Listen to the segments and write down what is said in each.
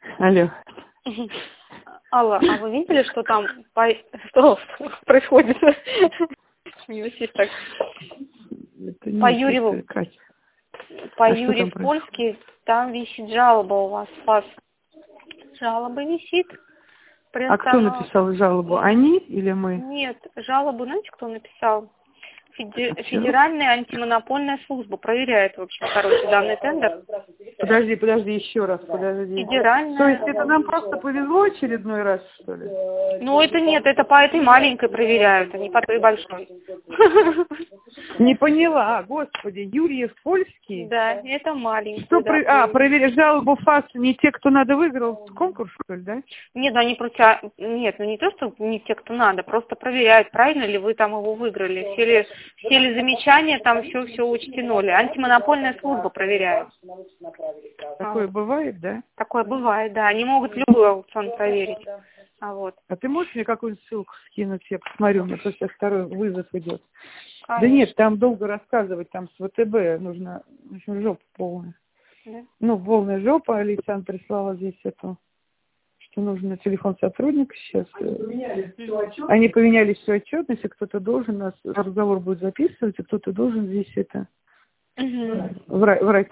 Алло. Алла, а вы видели, что там что происходит? Смеетесь так. По Юрьеву. По Юрьев Польский, там висит жалоба у вас. Жалоба висит. А кто написал жалобу? Они или мы? Нет, жалобу, знаете, кто написал? Федеральная антимонопольная служба проверяет, в общем, данный тендер. Подожди, еще раз, подожди. Федеральная... То есть это нам просто повезло очередной раз, что ли? Ну, это нет, это по этой маленькой проверяют, а не по той большой. Не поняла, господи, Юрьев Польский? Да, это маленький. Что проверяют жалобу ФАС не те, кто надо, выиграл конкурс, что ли, да? Нет, они просто... Нет, ну не то, что не те, кто надо, просто проверяют, правильно ли вы там его выиграли. Все ли замечания, там все учтено ли. Антимонопольная служба проверяет. Такое бывает, да? Такое бывает, да. Они могут любой аукцион проверить. А ты можешь мне какую-нибудь ссылку скинуть? Я посмотрю, у меня сейчас второй вызов идет. Конечно. Да нет, там долго рассказывать, там с ВТБ нужно, в общем, жопа полная. Да? Ну, полная жопа, Александр прислала здесь эту, что нужно телефон сотрудника сейчас. Они поменяли всю отчетность, и кто-то должен, нас разговор будет записывать, и кто-то должен здесь это врать.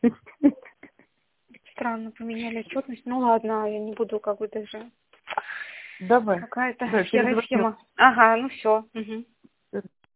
Странно, поменяли отчетность. Ну ладно, я не буду даже... Давай. Какая-то Да, серая схема. Ага, ну все. Угу.